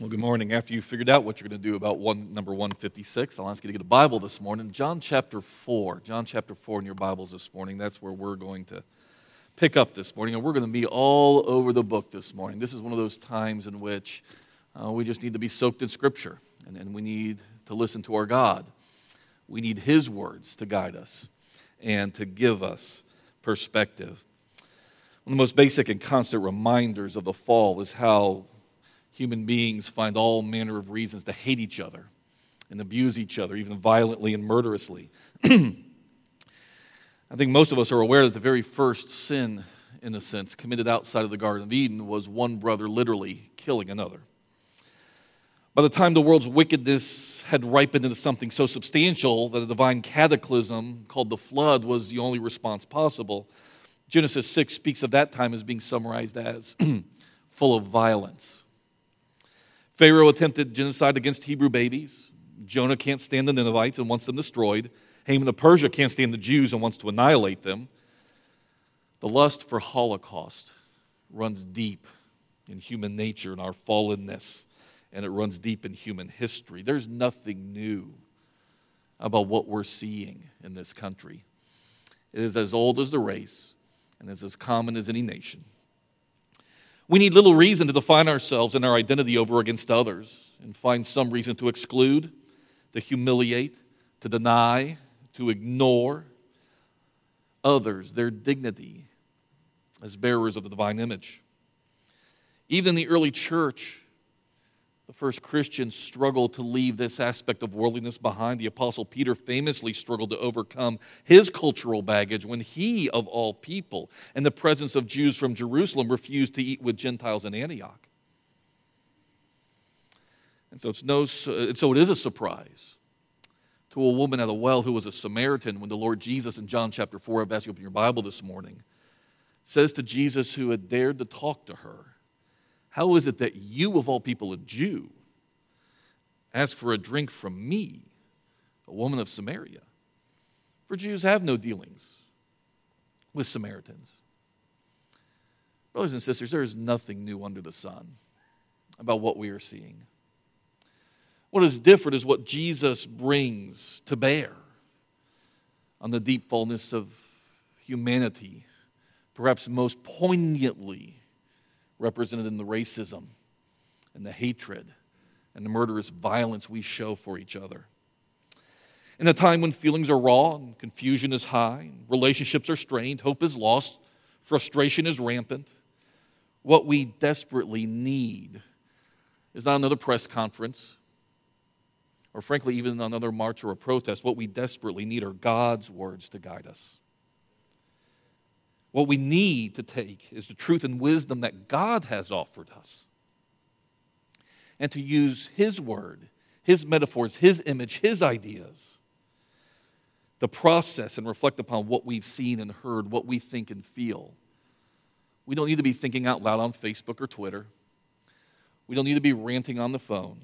Well, good morning. After you figured out what you're going to do about number 156, I'll ask you to get a Bible this morning. John chapter 4. John chapter 4 in your Bibles this morning. That's where we're going to pick up this morning. And we're going to be all over the book this morning. This is one of those times in which we just need to be soaked in Scripture. And we need to listen to our God. We need His words to guide us and to give us perspective. One of the most basic and constant reminders of the fall is how human beings find all manner of reasons to hate each other and abuse each other, even violently and murderously. I think most of us are aware that the very first sin, in a sense, committed outside of the Garden of Eden was one brother literally killing another. By the time the world's wickedness had ripened into something so substantial that a divine cataclysm called the flood was the only response possible, Genesis 6 speaks of that time as being summarized as full of violence. Pharaoh attempted genocide against Hebrew babies. Jonah can't stand the Ninevites and wants them destroyed. Haman of Persia can't stand the Jews and wants to annihilate them. The lust for Holocaust runs deep in human nature and our fallenness, and it runs deep in human history. There's nothing new about what we're seeing in this country. It is as old as the race, and it's as common as any nation. We need little reason to define ourselves and our identity over against others and find some reason to exclude, to humiliate, to deny, to ignore others, their dignity as bearers of the divine image. Even in the early church, the first Christians struggled to leave this aspect of worldliness behind. The Apostle Peter famously struggled to overcome his cultural baggage when he, of all people, in the presence of Jews from Jerusalem, refused to eat with Gentiles in Antioch. And so it is a surprise to a woman at a well who was a Samaritan when the Lord Jesus in John chapter 4, I've asked you to open your Bible this morning, says to Jesus who had dared to talk to her, "How is it that you, of all people, a Jew, ask for a drink from me, a woman of Samaria? For Jews have no dealings with Samaritans." Brothers and sisters, there is nothing new under the sun about what we are seeing. What is different is what Jesus brings to bear on the deep fullness of humanity, perhaps most poignantly represented in the racism and the hatred and the murderous violence we show for each other. In a time when feelings are raw and confusion is high, and relationships are strained, hope is lost, frustration is rampant, what we desperately need is not another press conference or frankly even another march or a protest. What we desperately need are God's words to guide us. What we need to take is the truth and wisdom that God has offered us and to use His word, His metaphors, His image, His ideas to process and reflect upon what we've seen and heard, what we think and feel. We don't need to be thinking out loud on Facebook or Twitter. We don't need to be ranting on the phone.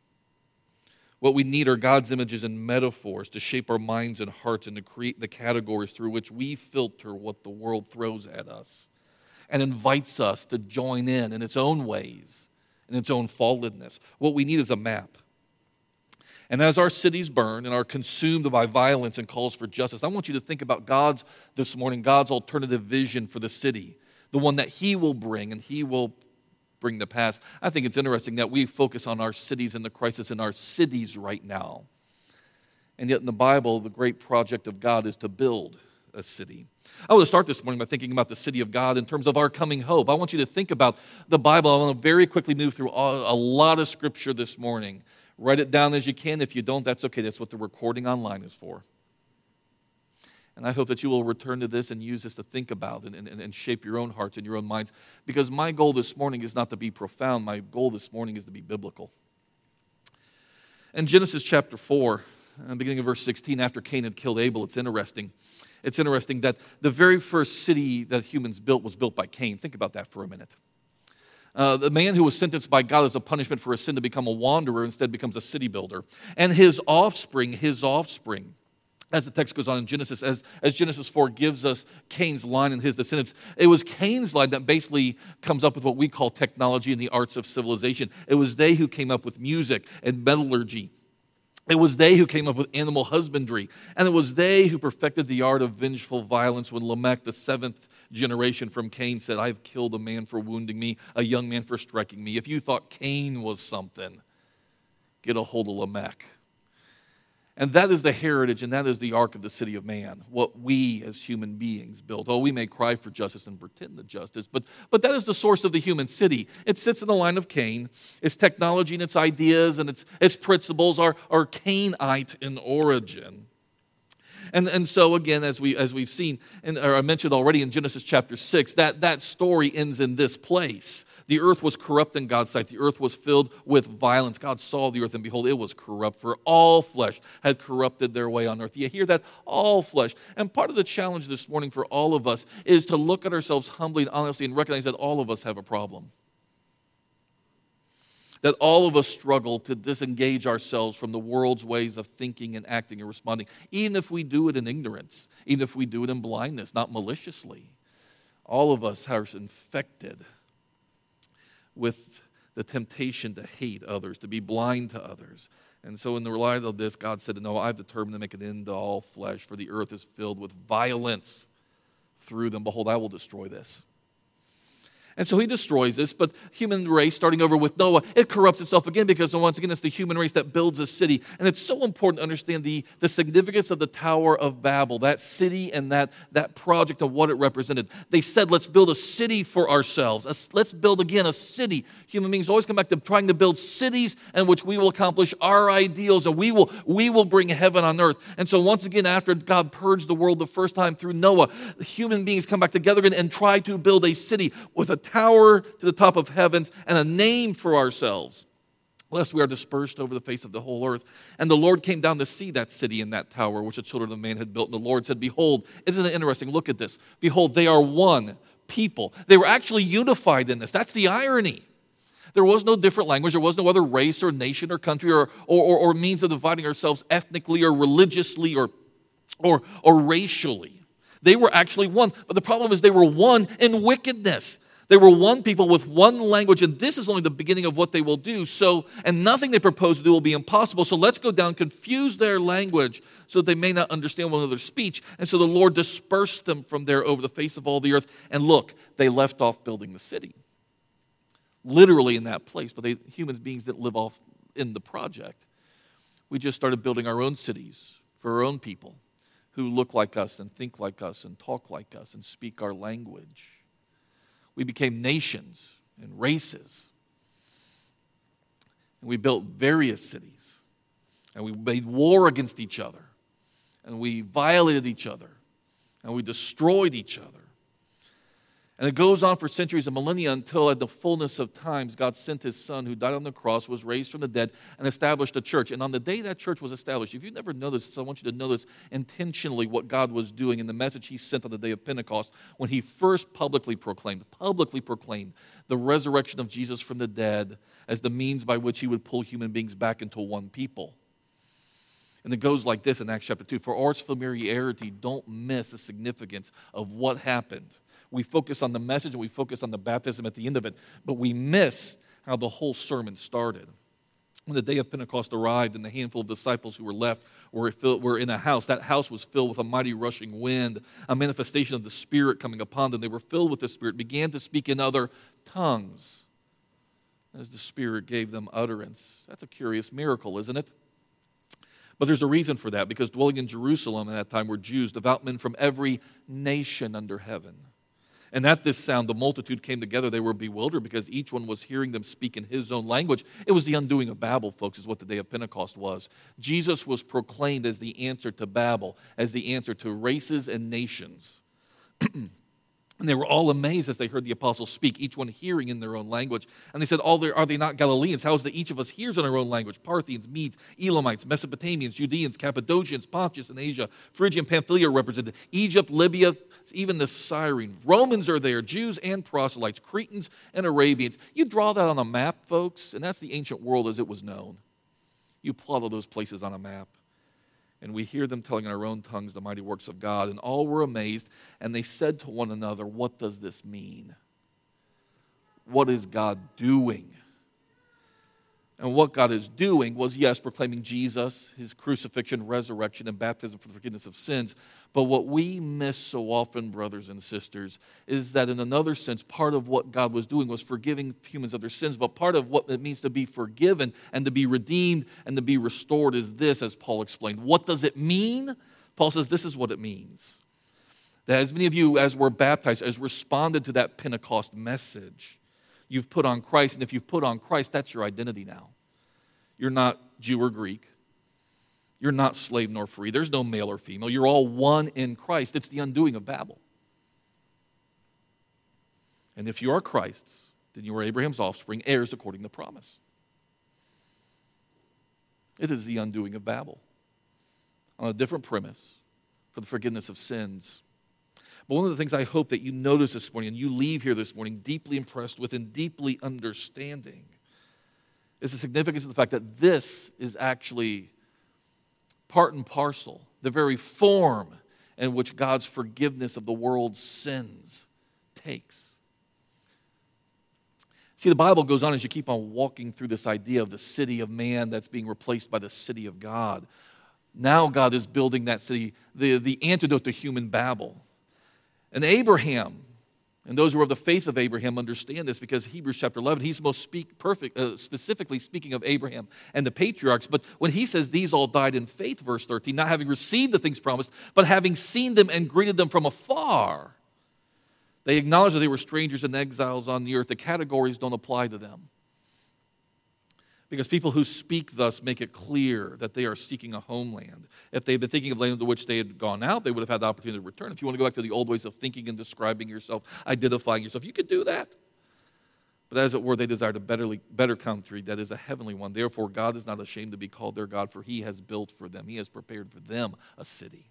What we need are God's images and metaphors to shape our minds and hearts and to create the categories through which we filter what the world throws at us and invites us to join in its own ways, in its own fallenness. What we need is a map. And as our cities burn and are consumed by violence and calls for justice, I want you to think about God's alternative vision for the city, the one that He will bring and He will bring to pass. I think it's interesting that we focus on our cities and the crisis in our cities right now. And yet in the Bible, the great project of God is to build a city. I want to start this morning by thinking about the city of God in terms of our coming hope. I want you to think about the Bible. I want to very quickly move through a lot of scripture this morning. Write it down as you can. If you don't, that's okay. That's what the recording online is for. And I hope that you will return to this and use this to think about and shape your own hearts and your own minds. Because my goal this morning is not to be profound. My goal this morning is to be biblical. In Genesis chapter 4, beginning of verse 16, after Cain had killed Abel, it's interesting that the very first city that humans built was built by Cain. Think about that for a minute. The man who was sentenced by God as a punishment for a sin to become a wanderer instead becomes a city builder. And his offspring As the text goes on in Genesis, as Genesis 4 gives us Cain's line and his descendants, it was Cain's line that basically comes up with what we call technology and the arts of civilization. It was they who came up with music and metallurgy. It was they who came up with animal husbandry. And it was they who perfected the art of vengeful violence when Lamech, the seventh generation from Cain, said, "I've killed a man for wounding me, a young man for striking me." If you thought Cain was something, get a hold of Lamech. And that is the heritage, and that is the arc of the city of man, what we as human beings built. Oh, we may cry for justice and pretend the justice, but that is the source of the human city. It sits in the line of Cain. Its technology and its ideas and its principles are Cainite in origin. And so again, as we've seen, or I mentioned already in Genesis chapter 6, that story ends in this place. The earth was corrupt in God's sight. The earth was filled with violence. God saw the earth, and behold, it was corrupt, for all flesh had corrupted their way on earth. You hear that? All flesh. And part of the challenge this morning for all of us is to look at ourselves humbly and honestly and recognize that all of us have a problem. That all of us struggle to disengage ourselves from the world's ways of thinking and acting and responding, even if we do it in ignorance, even if we do it in blindness, not maliciously. All of us are infected with the temptation to hate others, to be blind to others. And so in the light of this, God said, "No, I've determined to make an end to all flesh, for the earth is filled with violence through them. Behold, I will destroy this." And so he destroys this, but human race, starting over with Noah, it corrupts itself again because once again it's the human race that builds a city. And it's so important to understand the significance of the Tower of Babel, that city and that project of what it represented. They said, let's build a city for ourselves. Let's build again a city. Human beings always come back to trying to build cities in which we will accomplish our ideals and we will bring heaven on earth. And so once again, after God purged the world the first time through Noah, human beings come back together again and try to build a city with a tower to the top of heavens and a name for ourselves, lest we are dispersed over the face of the whole earth. And the Lord came down to see that city and that tower which the children of man had built. And the Lord said, "Behold," isn't it interesting? Look at this. "Behold, they are one people." They were actually unified in this. That's the irony. There was no different language. There was no other race or nation or country or means of dividing ourselves ethnically or religiously or racially. They were actually one. But the problem is they were one in wickedness. They were one people with one language, and this is only the beginning of what they will do. And nothing they propose to do will be impossible. So let's go down, confuse their language so that they may not understand one another's speech. And so the Lord dispersed them from there over the face of all the earth. And look, they left off building the city. Literally in that place, but human beings didn't live off in the project. We just started building our own cities for our own people who look like us and think like us and talk like us and speak our language. We became nations and races. And we built various cities. And we made war against each other. And we violated each other. And we destroyed each other. And it goes on for centuries and millennia until at the fullness of times, God sent his son who died on the cross, was raised from the dead, and established a church. And on the day that church was established, if you've never noticed this, I want you to notice intentionally what God was doing in the message he sent on the day of Pentecost when he first publicly proclaimed the resurrection of Jesus from the dead as the means by which he would pull human beings back into one people. And it goes like this in Acts chapter 2. For our familiarity, don't miss the significance of what happened. We focus on the message and we focus on the baptism at the end of it, but we miss how the whole sermon started. When the day of Pentecost arrived and the handful of disciples who were left were in a house, that house was filled with a mighty rushing wind, a manifestation of the Spirit coming upon them. They were filled with the Spirit, began to speak in other tongues as the Spirit gave them utterance. That's a curious miracle, isn't it? But there's a reason for that, because dwelling in Jerusalem at that time were Jews, devout men from every nation under heaven. And at this sound, the multitude came together. They were bewildered because each one was hearing them speak in his own language. It was the undoing of Babel, folks, is what the day of Pentecost was. Jesus was proclaimed as the answer to Babel, as the answer to races and nations. And they were all amazed as they heard the apostles speak, each one hearing in their own language. And they said, are they not Galileans? How is it that each of us hears in our own language? Parthians, Medes, Elamites, Mesopotamians, Judeans, Cappadocians, Pontus and Asia, Phrygia and Pamphylia are represented, Egypt, Libya, even the Cyrene. Romans are there, Jews and proselytes, Cretans and Arabians. You draw that on a map, folks, and that's the ancient world as it was known. You plot all those places on a map. And we hear them telling in our own tongues the mighty works of God. And all were amazed, and they said to one another, what does this mean? What is God doing? And what God is doing was, yes, proclaiming Jesus, his crucifixion, resurrection, and baptism for the forgiveness of sins. But what we miss so often, brothers and sisters, is that in another sense, part of what God was doing was forgiving humans of their sins. But part of what it means to be forgiven and to be redeemed and to be restored is this, as Paul explained. What does it mean? Paul says this is what it means. That as many of you, as were baptized, as responded to that Pentecost message, you've put on Christ, and if you've put on Christ, that's your identity now. You're not Jew or Greek. You're not slave nor free. There's no male or female. You're all one in Christ. It's the undoing of Babel. And if you are Christ's, then you are Abraham's offspring, heirs according to promise. It is the undoing of Babel on a different premise for the forgiveness of sins. But one of the things I hope that you notice this morning and you leave here this morning deeply impressed with and deeply understanding is the significance of the fact that this is actually part and parcel, the very form in which God's forgiveness of the world's sins takes. See, the Bible goes on as you keep on walking through this idea of the city of man that's being replaced by the city of God. Now God is building that city, the antidote to human Babel. And Abraham, and those who are of the faith of Abraham understand this because Hebrews chapter 11, he's most specifically speaking of Abraham and the patriarchs. But when he says these all died in faith, verse 13, not having received the things promised, but having seen them and greeted them from afar, they acknowledge that they were strangers and exiles on the earth. The categories don't apply to them. Because people who speak thus make it clear that they are seeking a homeland. If they had been thinking of land to which they had gone out, they would have had the opportunity to return. If you want to go back to the old ways of thinking and describing yourself, identifying yourself, you could do that. But as it were, they desired a better country that is a heavenly one. Therefore, God is not ashamed to be called their God, for he has built for them. He has prepared for them a city.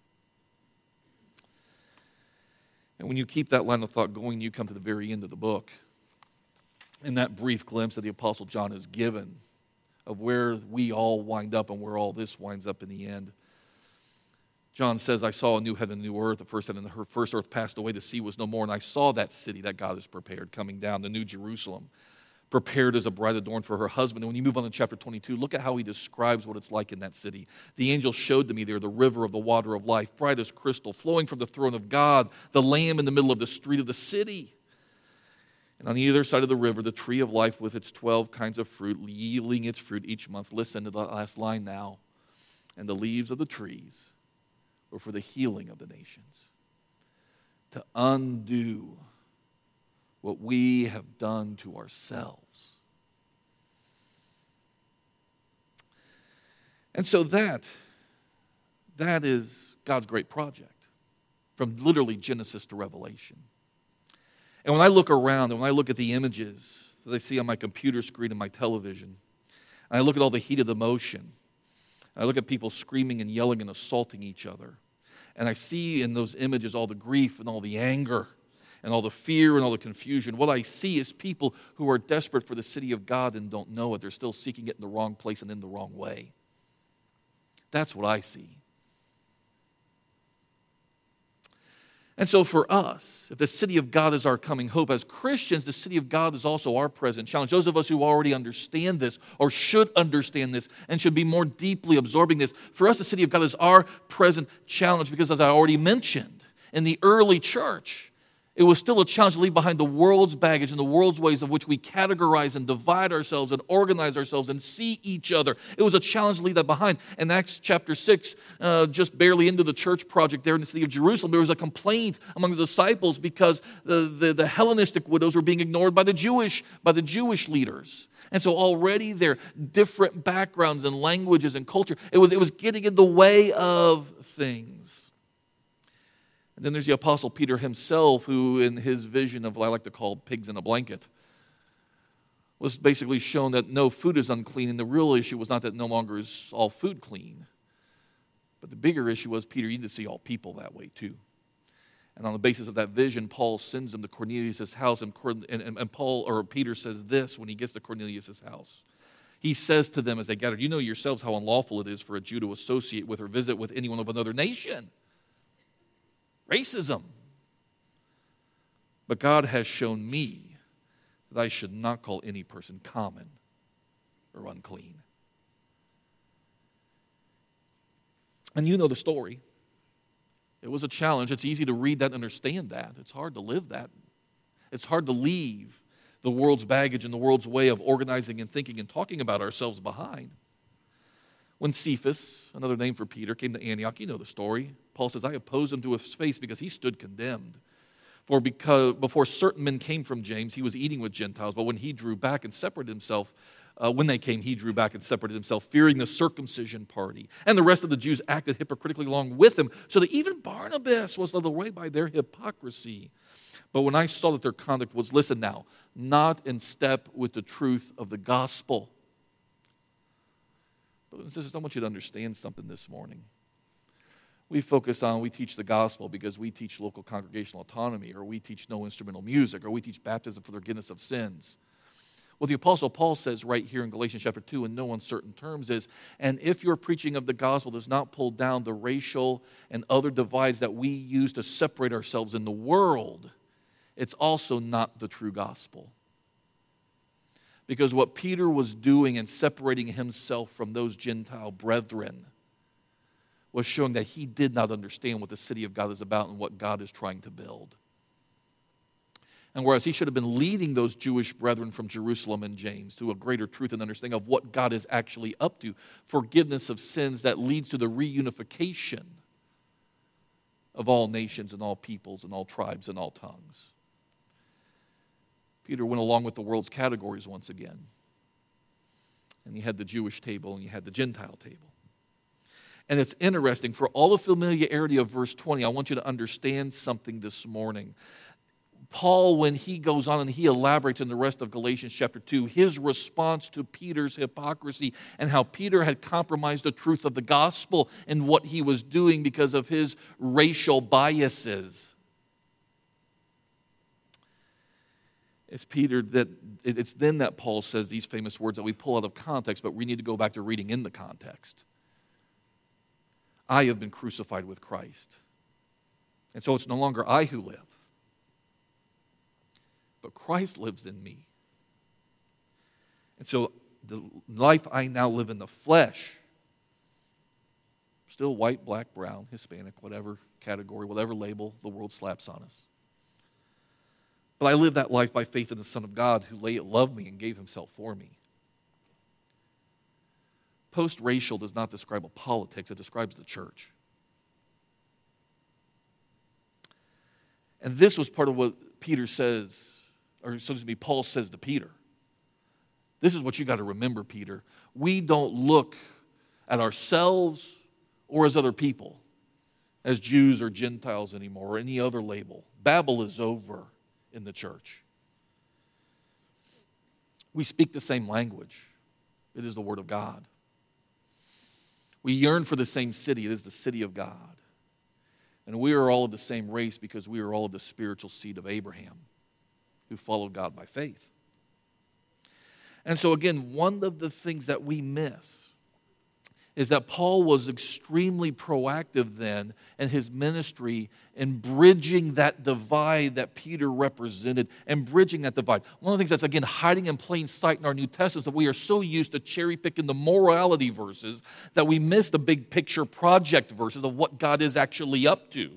And when you keep that line of thought going, you come to the very end of the book. In that brief glimpse that the Apostle John has given of where we all wind up and where all this winds up in the end. John says, I saw a new heaven and a new earth. The first heaven and the first earth passed away. The sea was no more. And I saw that city that God has prepared coming down, the new Jerusalem, prepared as a bride adorned for her husband. And when you move on to chapter 22, look at how he describes what it's like in that city. The angel showed to me there the river of the water of life, bright as crystal, flowing from the throne of God, the Lamb in the middle of the street of the city. And on either side of the river, the tree of life with its 12 kinds of fruit, yielding its fruit each month. Listen to the last line now. And the leaves of the trees were for the healing of the nations. To undo what we have done to ourselves. And so that is God's great project, from literally Genesis to Revelation. And when I look around and when I look at the images that I see on my computer screen and my television, and I look at all the heat of the motion, and I look at people screaming and yelling and assaulting each other, and I see in those images all the grief and all the anger and all the fear and all the confusion, what I see is people who are desperate for the city of God and don't know it. They're still seeking it in the wrong place and in the wrong way. That's what I see. And so for us, if the city of God is our coming hope, as Christians, the city of God is also our present challenge. Those of us who already understand this or should understand this and should be more deeply absorbing this, for us, the city of God is our present challenge because, as I already mentioned, in the early church, it was still a challenge to leave behind the world's baggage and the world's ways of which we categorize and divide ourselves and organize ourselves and see each other. It was a challenge to leave that behind. In Acts chapter 6, just barely into the church project there in the city of Jerusalem, there was a complaint among the disciples because the Hellenistic widows were being ignored by the Jewish leaders. And so already their different backgrounds and languages and culture, it was getting in the way of things. And then there's the Apostle Peter himself, who in his vision of what I like to call pigs in a blanket, was basically shown that no food is unclean, and the real issue was not that no longer is all food clean. But the bigger issue was, Peter, you need to see all people that way too. And on the basis of that vision, Paul sends him to Cornelius' house, and Peter says this when he gets to Cornelius' house. He says to them as they gather, you know yourselves how unlawful it is for a Jew to associate with or visit with anyone of another nation. Racism. But God has shown me that I should not call any person common or unclean. And you know the story. It was a challenge. It's easy to read that and understand that. It's hard to live that. It's hard to leave the world's baggage and the world's way of organizing and thinking and talking about ourselves behind. When Cephas, another name for Peter, came to Antioch, you know the story. Paul says, I opposed him to his face because he stood condemned. For before certain men came from James, he was eating with Gentiles, but when he drew back and separated himself, when they came, he drew back and separated himself, fearing the circumcision party. And the rest of the Jews acted hypocritically along with him, so that even Barnabas was led away by their hypocrisy. But when I saw that their conduct was, listen now, not in step with the truth of the gospel. Brothers and sisters, I want you to understand something this morning. We teach the gospel because we teach local congregational autonomy, or we teach no instrumental music, or we teach baptism for the forgiveness of sins. What the Apostle Paul says right here in Galatians chapter 2 in no uncertain terms is, and if your preaching of the gospel does not pull down the racial and other divides that we use to separate ourselves in the world, it's also not the true gospel. Because what Peter was doing in separating himself from those Gentile brethren was showing that he did not understand what the city of God is about and what God is trying to build. And whereas he should have been leading those Jewish brethren from Jerusalem and James to a greater truth and understanding of what God is actually up to, forgiveness of sins that leads to the reunification of all nations and all peoples and all tribes and all tongues. Peter went along with the world's categories once again. And you had the Jewish table and you had the Gentile table. And it's interesting, for all the familiarity of verse 20, I want you to understand something this morning. Paul, when he goes on and he elaborates in the rest of Galatians chapter 2, his response to Peter's hypocrisy and how Peter had compromised the truth of the gospel and what he was doing because of his racial biases. It's then that Paul says these famous words that we pull out of context, but we need to go back to reading in the context. I have been crucified with Christ. And so it's no longer I who live, but Christ lives in me. And so the life I now live in the flesh, still white, black, brown, Hispanic, whatever category, whatever label the world slaps on us. But I live that life by faith in the Son of God who loved me and gave himself for me. Post-racial does not describe a politics, it describes the church. And this was part of what Peter says, or so to speak, Paul says to Peter. This is what you got to remember, Peter. We don't look at ourselves or as other people, as Jews or Gentiles anymore, or any other label. Babel is over in the church. We speak the same language. It is the Word of God. We yearn for the same city. It is the city of God. And we are all of the same race because we are all of the spiritual seed of Abraham who followed God by faith. And so again, one of the things that we miss is that Paul was extremely proactive then in his ministry in bridging that divide that Peter represented and bridging that divide. One of the things that's, again, hiding in plain sight in our New Testament is that we are so used to cherry-picking the morality verses that we miss the big picture project verses of what God is actually up to.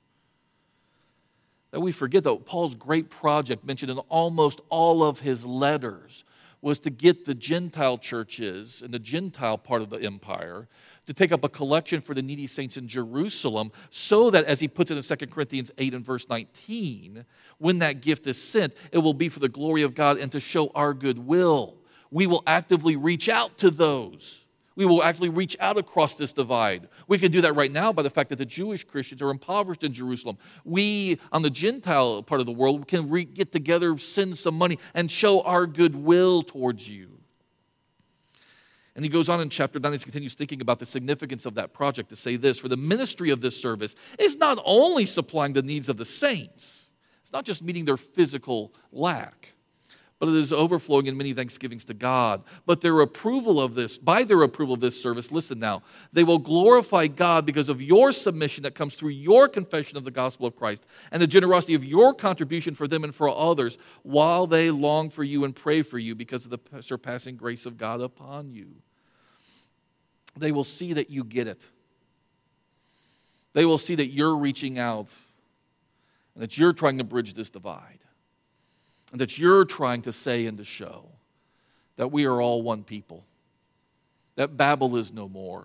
That we forget that Paul's great project mentioned in almost all of his letters was to get the Gentile churches in the Gentile part of the empire to take up a collection for the needy saints in Jerusalem so that, as he puts it in 2 Corinthians 8 and verse 19, when that gift is sent, it will be for the glory of God and to show our goodwill. We will actively reach out to those. We will actually reach out across this divide. We can do that right now by the fact that the Jewish Christians are impoverished in Jerusalem. We, on the Gentile part of the world, can get together, send some money, and show our goodwill towards you. And he goes on in chapter 9, he continues thinking about the significance of that project to say this: for the ministry of this service is not only supplying the needs of the saints, it's not just meeting their physical lack, but it is overflowing in many thanksgivings to God. But by their approval of this service, listen now, they will glorify God because of your submission that comes through your confession of the gospel of Christ and the generosity of your contribution for them and for others while they long for you and pray for you because of the surpassing grace of God upon you. They will see that you get it. They will see that you're reaching out and that you're trying to bridge this divide. And that you're trying to say and to show that we are all one people. That Babel is no more.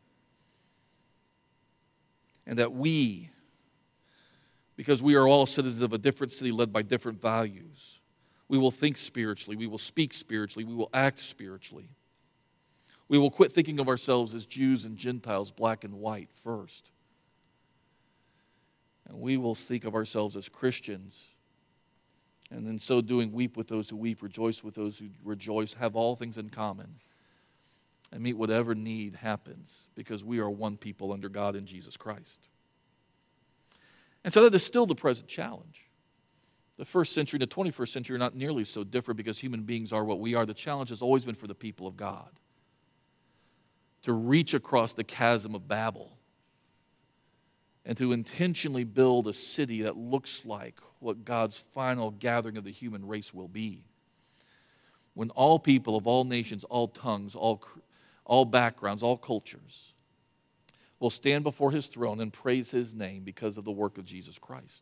And that we, because we are all citizens of a different city led by different values, we will think spiritually, we will speak spiritually, we will act spiritually. We will quit thinking of ourselves as Jews and Gentiles, black and white first. And we will think of ourselves as Christians. And in so doing, weep with those who weep, rejoice with those who rejoice, have all things in common, and meet whatever need happens, because we are one people under God in Jesus Christ. And so that is still the present challenge. The first century and the 21st century are not nearly so different because human beings are what we are. The challenge has always been for the people of God to reach across the chasm of Babel and to intentionally build a city that looks like what God's final gathering of the human race will be. When all people of all nations, all tongues, all backgrounds, all cultures will stand before His throne and praise His name because of the work of Jesus Christ.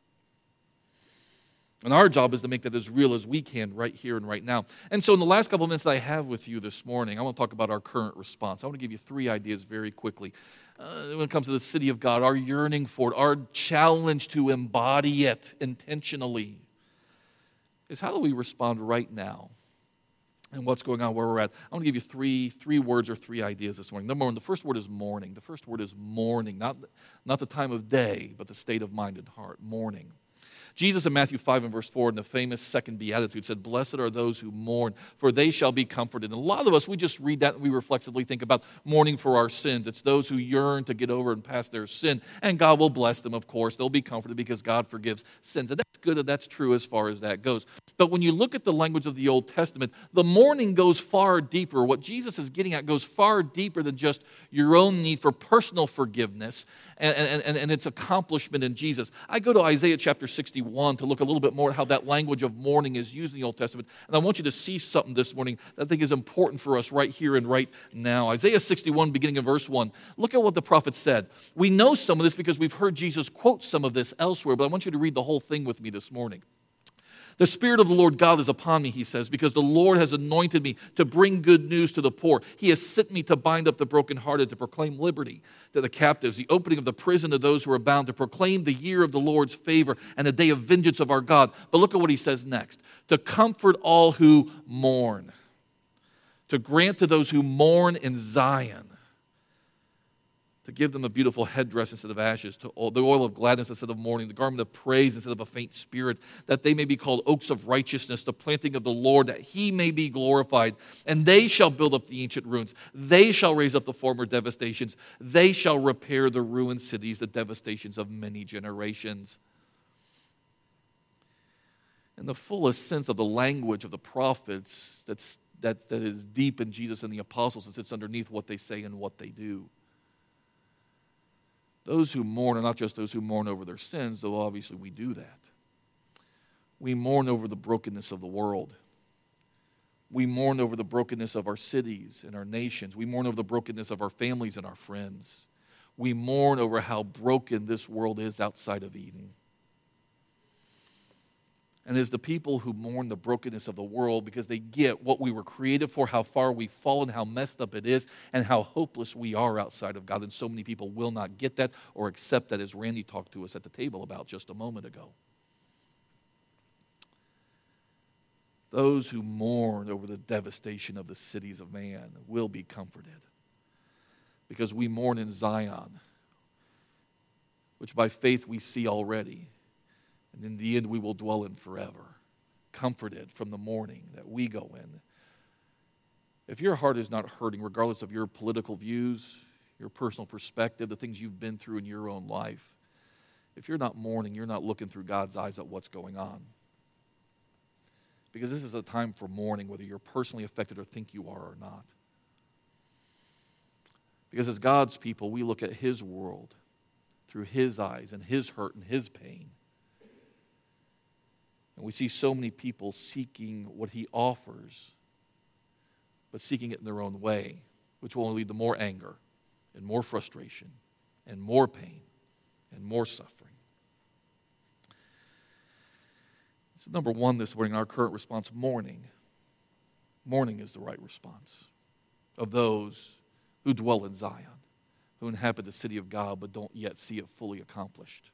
And our job is to make that as real as we can right here and right now. And so in the last couple of minutes that I have with you this morning, I want to talk about our current response. I want to give you 3 ideas very quickly. When it comes to the city of God, our yearning for it, our challenge to embody it intentionally, is how do we respond right now and what's going on where we're at. I want to give you three words or 3 ideas this morning. Number 1, the first word is mourning. The first word is mourning, not the time of day, but the state of mind and heart, mourning. Jesus in Matthew 5 and verse 4 in the famous second beatitude said, "Blessed are those who mourn, for they shall be comforted." And a lot of us, we just read that and we reflexively think about mourning for our sins. It's those who yearn to get over and past their sin. And God will bless them, of course. They'll be comforted because God forgives sins. And that's good and that's true as far as that goes. But when you look at the language of the Old Testament, the mourning goes far deeper. What Jesus is getting at goes far deeper than just your own need for personal forgiveness and its accomplishment in Jesus. I go to Isaiah chapter 61 to look a little bit more at how that language of mourning is used in the Old Testament. And I want you to see something this morning that I think is important for us right here and right now. Isaiah 61, beginning in verse 1. Look at what the prophet said. We know some of this because we've heard Jesus quote some of this elsewhere, but I want you to read the whole thing with me this morning. "The Spirit of the Lord God is upon me," he says, "because the Lord has anointed me to bring good news to the poor. He has sent me to bind up the brokenhearted, to proclaim liberty to the captives, the opening of the prison to those who are bound, to proclaim the year of the Lord's favor and the day of vengeance of our God." But look at what he says next. "To comfort all who mourn, to grant to those who mourn in Zion, to give them a beautiful headdress instead of ashes, to the oil of gladness instead of mourning, the garment of praise instead of a faint spirit, that they may be called oaks of righteousness, the planting of the Lord, that He may be glorified. And they shall build up the ancient ruins. They shall raise up the former devastations. They shall repair the ruined cities, the devastations of many generations." In the fullest sense of the language of the prophets, that is deep in Jesus and the apostles, it sits underneath what they say and what they do. Those who mourn are not just those who mourn over their sins, though obviously we do that. We mourn over the brokenness of the world. We mourn over the brokenness of our cities and our nations. We mourn over the brokenness of our families and our friends. We mourn over how broken this world is outside of Eden. And there's the people who mourn the brokenness of the world because they get what we were created for, how far we've fallen, how messed up it is, and how hopeless we are outside of God. And so many people will not get that or accept that, as Randy talked to us at the table about just a moment ago. Those who mourn over the devastation of the cities of man will be comforted because we mourn in Zion, which by faith we see already. And in the end, we will dwell in forever, comforted from the mourning that we go in. If your heart is not hurting, regardless of your political views, your personal perspective, the things you've been through in your own life, if you're not mourning, you're not looking through God's eyes at what's going on. because this is a time for mourning, whether you're personally affected or think you are or not. Because as God's people, we look at His world through His eyes and His hurt and His pain. And we see so many people seeking what He offers, but seeking it in their own way, which will only lead to more anger and more frustration and more pain and more suffering. So number one this morning, our current response, mourning. Mourning is the right response of those who dwell in Zion, who inhabit the city of God but don't yet see it fully accomplished.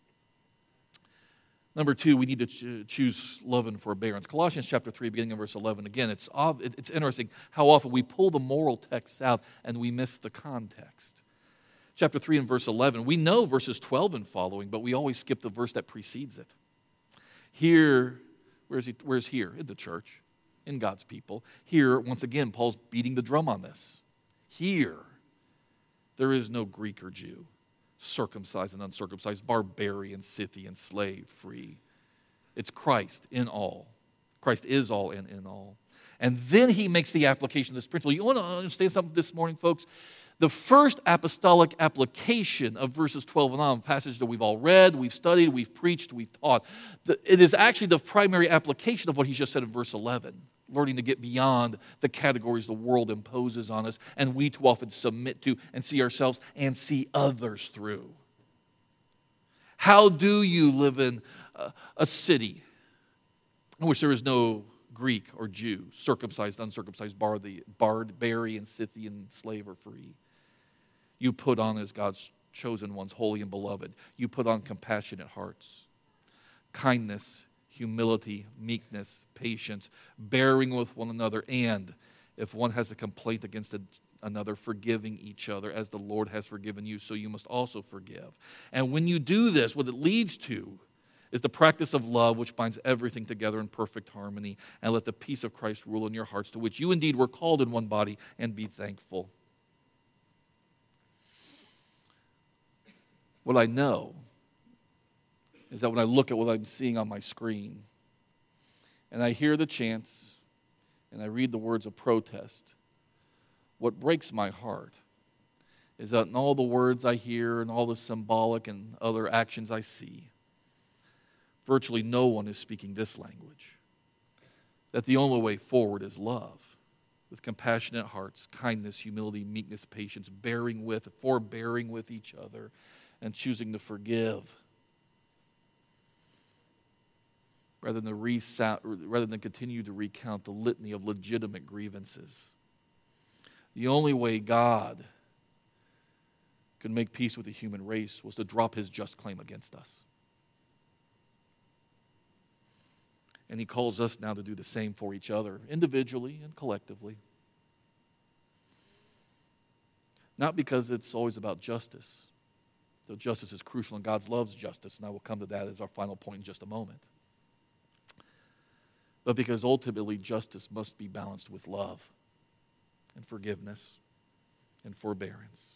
Number two, we need to choose love and forbearance. Colossians chapter 3, beginning in verse 11. Again, it's interesting how often we pull the moral texts out and we miss the context. Chapter 3 and verse 11. We know verses 12 and following, but we always skip the verse that precedes it. Here, where's here? In the church, in God's people. Here, once again, Paul's beating the drum on this. Here, there is no Greek or Jew, circumcised and uncircumcised, barbarian, Scythian, slave, free. It's Christ in all. Christ is all and in all. And then he makes the application of this principle. You want to understand something this morning, folks? The first apostolic application of verses 12 and on, a passage that we've all read, we've studied, we've preached, we've taught, it is actually the primary application of what he just said in verse 11, learning to get beyond the categories the world imposes on us and we too often submit to and see ourselves and see others through. How do you live in a city in which there is no Greek or Jew, circumcised, uncircumcised, barbarian, Scythian, slave, or free? You put on as God's chosen ones, holy and beloved. You put on compassionate hearts, kindness, humility, meekness, patience, bearing with one another, and if one has a complaint against another, forgiving each other as the Lord has forgiven you, so you must also forgive. And when you do this, what it leads to is the practice of love, which binds everything together in perfect harmony, and let the peace of Christ rule in your hearts, to which you indeed were called in one body, and be thankful. What I know is that when I look at what I'm seeing on my screen, and I hear the chants, and I read the words of protest, what breaks my heart is that in all the words I hear and all the symbolic and other actions I see, virtually no one is speaking this language. That the only way forward is love, with compassionate hearts, kindness, humility, meekness, patience, forbearing with each other, and choosing to forgive, rather than continue to recount the litany of legitimate grievances. The only way God could make peace with the human race was to drop his just claim against us. And he calls us now to do the same for each other, individually and collectively. Not because it's always about justice, though justice is crucial and God loves justice, and I will come to that as our final point in just a moment. But because ultimately justice must be balanced with love and forgiveness and forbearance.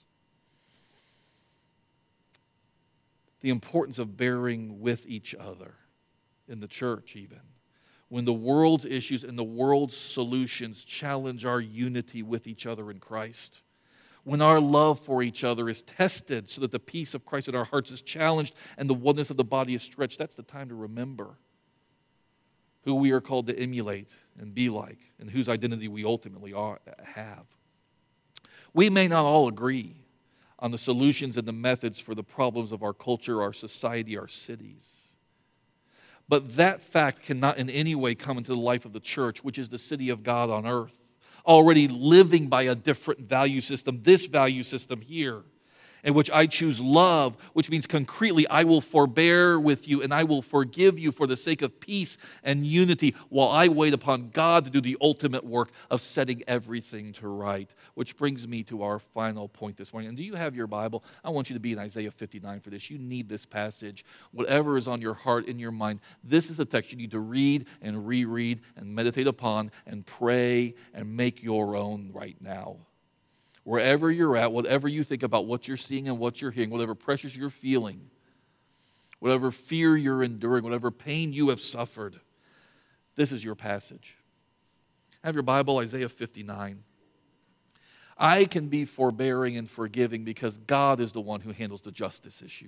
The importance of bearing with each other in the church even. When the world's issues and the world's solutions challenge our unity with each other in Christ. When our love for each other is tested so that the peace of Christ in our hearts is challenged and the oneness of the body is stretched, that's the time to remember who we are called to emulate and be like, and whose identity we ultimately have. We may not all agree on the solutions and the methods for the problems of our culture, our society, our cities. But that fact cannot in any way come into the life of the church, which is the city of God on earth, already living by a different value system, this value system here, in which I choose love, which means concretely I will forbear with you and I will forgive you for the sake of peace and unity while I wait upon God to do the ultimate work of setting everything to right. Which brings me to our final point this morning. And do you have your Bible? I want you to be in Isaiah 59 for this. You need this passage. Whatever is on your heart, in your mind, this is a text you need to read and reread and meditate upon and pray and make your own right now. Wherever you're at, whatever you think about what you're seeing and what you're hearing, whatever pressures you're feeling, whatever fear you're enduring, whatever pain you have suffered, This is your passage. Have your Bible, Isaiah 59. I can be forbearing and forgiving because God is the one who handles the justice issue.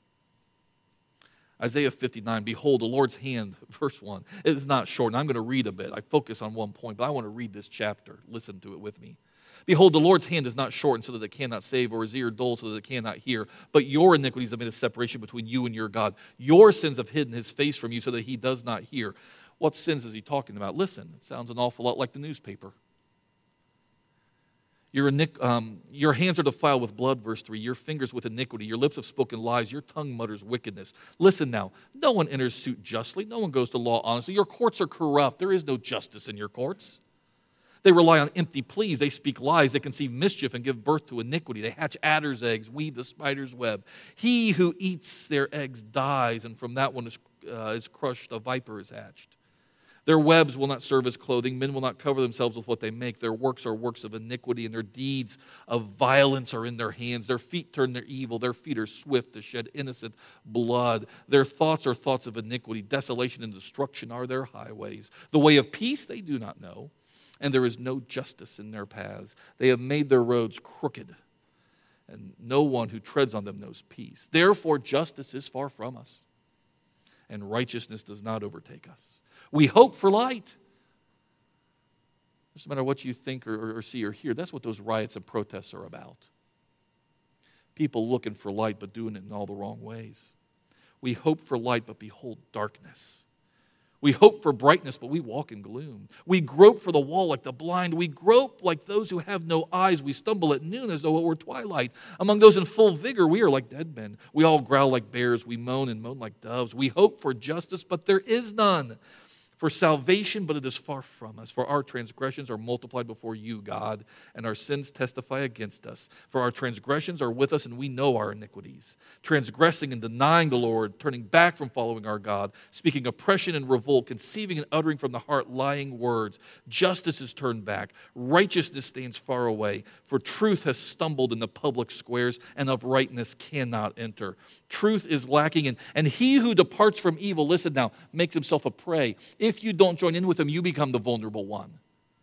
Isaiah 59, behold, the Lord's hand, verse 1, it is not short. And I'm going to read a bit. I focus on one point, but I want to read this chapter. Listen to it with me. Behold, the Lord's hand is not shortened so that it cannot save, or his ear dull so that it cannot hear. But your iniquities have made a separation between you and your God. Your sins have hidden his face from you so that he does not hear. What sins is he talking about? Listen, it sounds an awful lot like the newspaper. Your hands are defiled with blood, verse 3. Your fingers with iniquity. Your lips have spoken lies. Your tongue mutters wickedness. Listen now. No one enters suit justly. No one goes to law honestly. Your courts are corrupt. There is no justice in your courts. They rely on empty pleas. They speak lies. They conceive mischief and give birth to iniquity. They hatch adder's eggs, weave the spider's web. He who eats their eggs dies, and from that one is crushed, a viper is hatched. Their webs will not serve as clothing. Men will not cover themselves with what they make. Their works are works of iniquity, and their deeds of violence are in their hands. Their feet turn their evil. Their feet are swift to shed innocent blood. Their thoughts are thoughts of iniquity. Desolation and destruction are their highways. The way of peace they do not know, and there is no justice in their paths. They have made their roads crooked, and no one who treads on them knows peace. Therefore, justice is far from us, and righteousness does not overtake us. We hope for light. Doesn't matter what you think or see or hear. That's what those riots and protests are about. People looking for light but doing it in all the wrong ways. We hope for light but behold darkness. We hope for brightness, but we walk in gloom. We grope for the wall like the blind. We grope like those who have no eyes. We stumble at noon as though it were twilight. Among those in full vigor, we are like dead men. We all growl like bears. We moan and moan like doves. We hope for justice, but there is none. For salvation, but it is far from us. For our transgressions are multiplied before you, God, and our sins testify against us. For our transgressions are with us, and we know our iniquities. Transgressing and denying the Lord, turning back from following our God, speaking oppression and revolt, conceiving and uttering from the heart lying words. Justice is turned back. Righteousness stands far away. For truth has stumbled in the public squares, and uprightness cannot enter. Truth is lacking, and he who departs from evil, listen now, makes himself a prey. If you don't join in with them, you become the vulnerable one.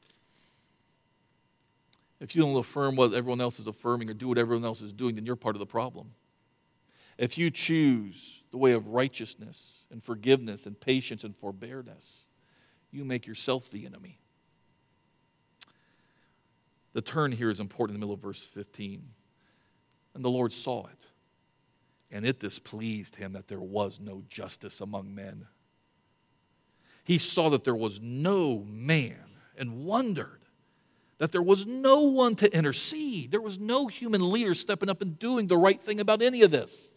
If you don't affirm what everyone else is affirming or do what everyone else is doing, then you're part of the problem. If you choose the way of righteousness and forgiveness and patience and forbearance, you make yourself the enemy. The turn here is important in the middle of verse 15. And the Lord saw it, and it displeased him that there was no justice among men. He saw that there was no man and wondered that there was no one to intercede. There was no human leader stepping up and doing the right thing about any of this.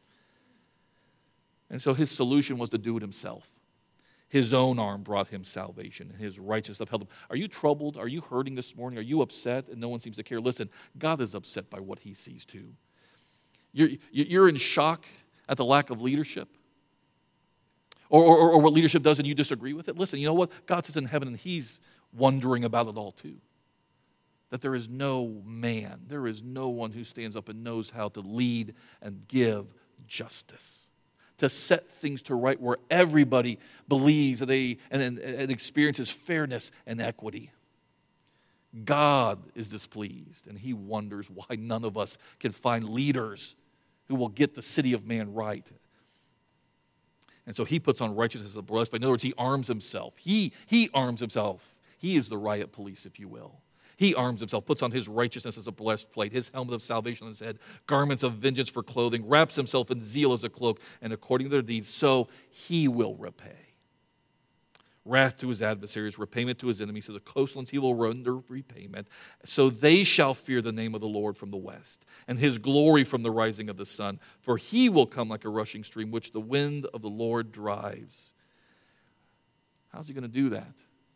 And so his solution was to do it himself. His own arm brought him salvation, and his righteousness upheld him. Are you troubled? Are you hurting this morning? Are you upset and no one seems to care? Listen, God is upset by what he sees too. You're in shock at the lack of leadership. Or what leadership does and you disagree with it. Listen, you know what? God sits in heaven and he's wondering about it all too. That there is no man, there is no one who stands up and knows how to lead and give justice. To set things to right where everybody believes that and experiences fairness and equity. God is displeased and he wonders why none of us can find leaders who will get the city of man right. And so he puts on righteousness as a breastplate. In other words, he arms himself. He arms himself. He is the riot police, if you will. He arms himself, puts on his righteousness as a breastplate, his helmet of salvation on his head, garments of vengeance for clothing, wraps himself in zeal as a cloak, and according to their deeds, so he will repay. Wrath to his adversaries, repayment to his enemies, to the coastlands he will render repayment. So they shall fear the name of the Lord from the west, and his glory from the rising of the sun. For he will come like a rushing stream, which the wind of the Lord drives. How's he going to do that?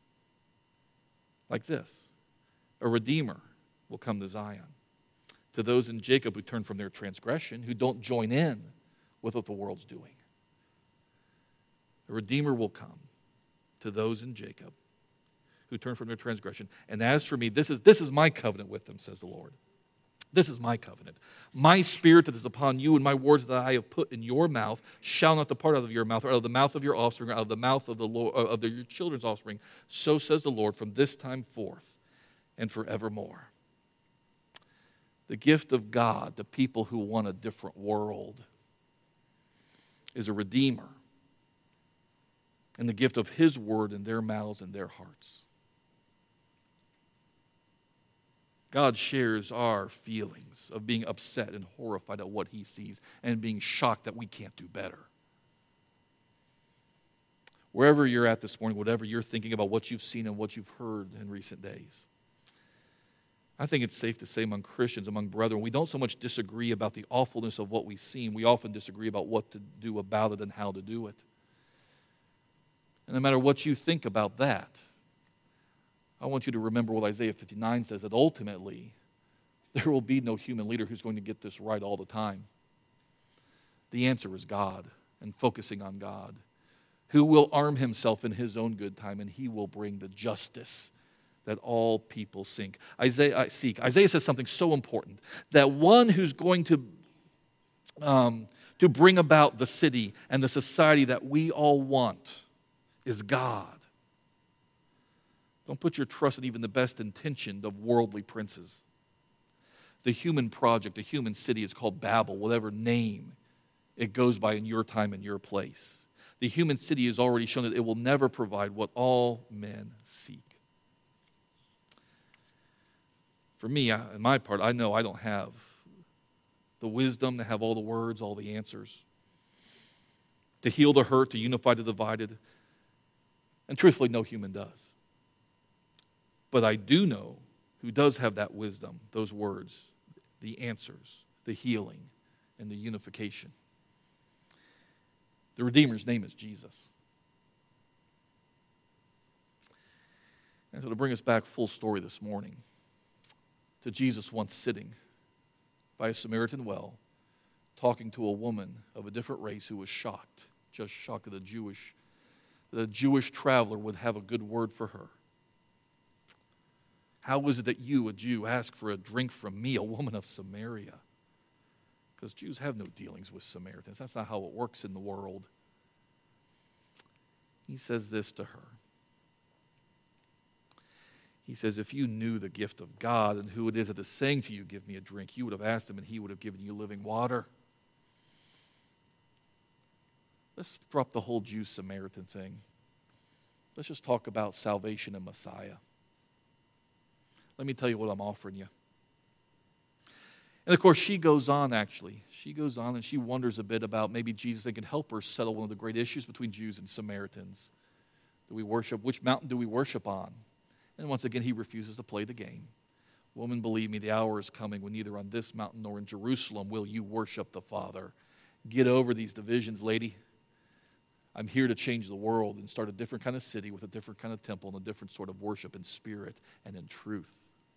Like this. A Redeemer will come to Zion. To those in Jacob who turn from their transgression, who don't join in with what the world's doing. A Redeemer will come to those in Jacob who turn from their transgression. And as for me, this is my covenant with them, says the Lord. This is my covenant. My spirit that is upon you and my words that I have put in your mouth shall not depart out of your mouth, or out of the mouth of your offspring, or out of the mouth of the Lord, your children's offspring. So says the Lord, from this time forth and forevermore. The gift of God to people who want a different world is a redeemer, and the gift of his word in their mouths and their hearts. God shares our feelings of being upset and horrified at what he sees and being shocked that we can't do better. Wherever you're at this morning, whatever you're thinking about what you've seen and what you've heard in recent days, I think it's safe to say among Christians, among brethren, we don't so much disagree about the awfulness of what we've seen. We often disagree about what to do about it and how to do it. And no matter what you think about that, I want you to remember what Isaiah 59 says, that ultimately there will be no human leader who's going to get this right all the time. The answer is God, and focusing on God, who will arm himself in his own good time, and he will bring the justice that all people seek. Isaiah says something so important, that one who's going to bring about the city and the society that we all want is God. Don't put your trust in even the best intentioned of worldly princes. The human project, the human city is called Babel, whatever name it goes by in your time and your place. The human city has already shown that it will never provide what all men seek. For me, in my part, I know I don't have the wisdom to have all the words, all the answers, to heal the hurt, to unify the divided, and truthfully, no human does. But I do know who does have that wisdom, those words, the answers, the healing, and the unification. The Redeemer's name is Jesus. And so to bring us back full story this morning, to Jesus once sitting by a Samaritan well, talking to a woman of a different race who was shocked, just shocked that a Jewish traveler would have a good word for her. How is it that you, a Jew, ask for a drink from me, a woman of Samaria? Because Jews have no dealings with Samaritans. That's not how it works in the world. He says this to her. He says, if you knew the gift of God and who it is that is saying to you, give me a drink, you would have asked him and he would have given you living water. Let's drop the whole Jew-Samaritan thing. Let's just talk about salvation and Messiah. Let me tell you what I'm offering you. And of course, she goes on and she wonders a bit about maybe Jesus can help her settle one of the great issues between Jews and Samaritans. Which mountain do we worship on? And once again, he refuses to play the game. Woman, believe me, the hour is coming when neither on this mountain nor in Jerusalem will you worship the Father. Get over these divisions, lady. I'm here to change the world and start a different kind of city with a different kind of temple and a different sort of worship in spirit and in truth.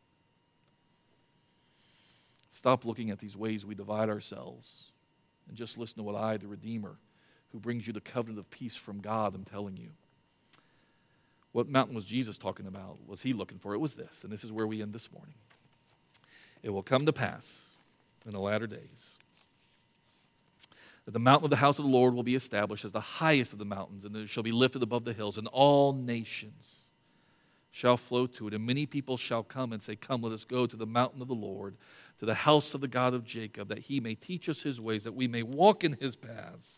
Stop looking at these ways we divide ourselves and just listen to what I, the Redeemer, who brings you the covenant of peace from God, am telling you. What mountain was Jesus talking about? Was he looking for? It was this, and this is where we end this morning. It will come to pass in the latter days that the mountain of the house of the Lord will be established as the highest of the mountains, and it shall be lifted above the hills, and all nations shall flow to it. And many people shall come and say, come, let us go to the mountain of the Lord, to the house of the God of Jacob, that he may teach us his ways, that we may walk in his paths.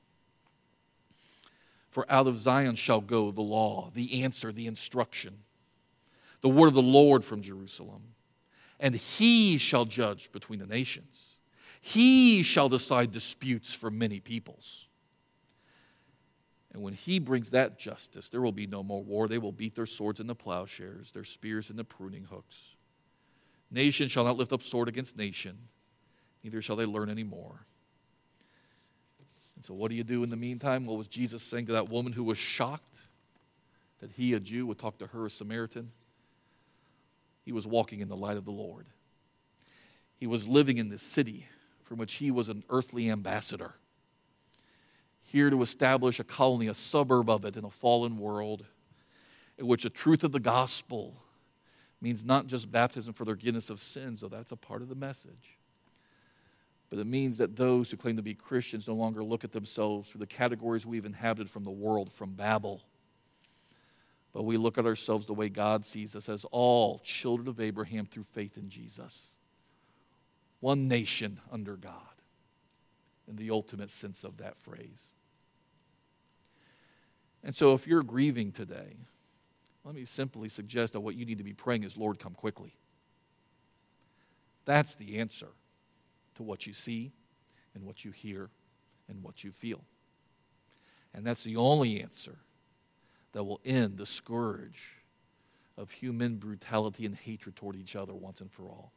For out of Zion shall go the law, the answer, the instruction, the word of the Lord from Jerusalem. And he shall judge between the nations. He shall decide disputes for many peoples. And when he brings that justice, there will be no more war. They will beat their swords into plowshares, their spears into pruning hooks. Nation shall not lift up sword against nation, neither shall they learn any more. And so what do you do in the meantime? What was Jesus saying to that woman who was shocked that he, a Jew, would talk to her, a Samaritan? He was walking in the light of the Lord. He was living in this city from which he was an earthly ambassador, here to establish a colony, a suburb of it in a fallen world, in which the truth of the gospel means not just baptism for the forgiveness of sins, though that's a part of the message. But it means that those who claim to be Christians no longer look at themselves through the categories we've inhabited from the world, from Babel. But we look at ourselves the way God sees us, as all children of Abraham through faith in Jesus. One nation under God, in the ultimate sense of that phrase. And so if you're grieving today, let me simply suggest that what you need to be praying is, Lord, come quickly. That's the answer to what you see and what you hear and what you feel. And that's the only answer that will end the scourge of human brutality and hatred toward each other once and for all.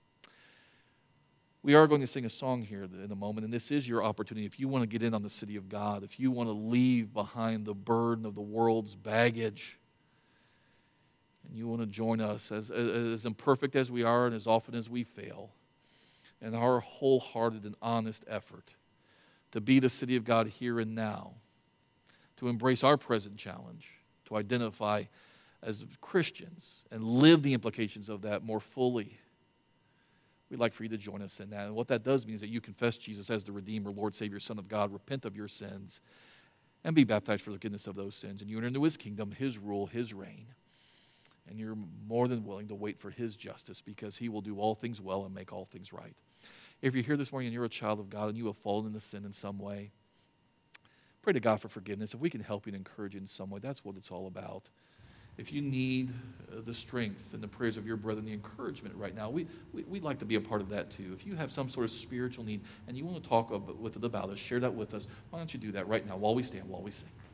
We are going to sing a song here in a moment, and this is your opportunity. If you want to get in on the city of God, if you want to leave behind the burden of the world's baggage, and you want to join us, as imperfect as we are and as often as we fail, in our wholehearted and honest effort to be the city of God here and now, to embrace our present challenge, to identify as Christians and live the implications of that more fully. We'd like for you to join us in that. And what that does mean is that you confess Jesus as the Redeemer, Lord, Savior, Son of God, repent of your sins, and be baptized for the forgiveness of those sins. And you enter into His kingdom, His rule, His reign. And you're more than willing to wait for His justice, because He will do all things well and make all things right. If you're here this morning and you're a child of God and you have fallen into sin in some way, pray to God for forgiveness. If we can help you and encourage you in some way, that's what it's all about. If you need the strength and the prayers of your brethren, the encouragement right now, we'd like to be a part of that too. If you have some sort of spiritual need and you want to talk with it about us, share that with us. Why don't you do that right now while we stand, while we sing.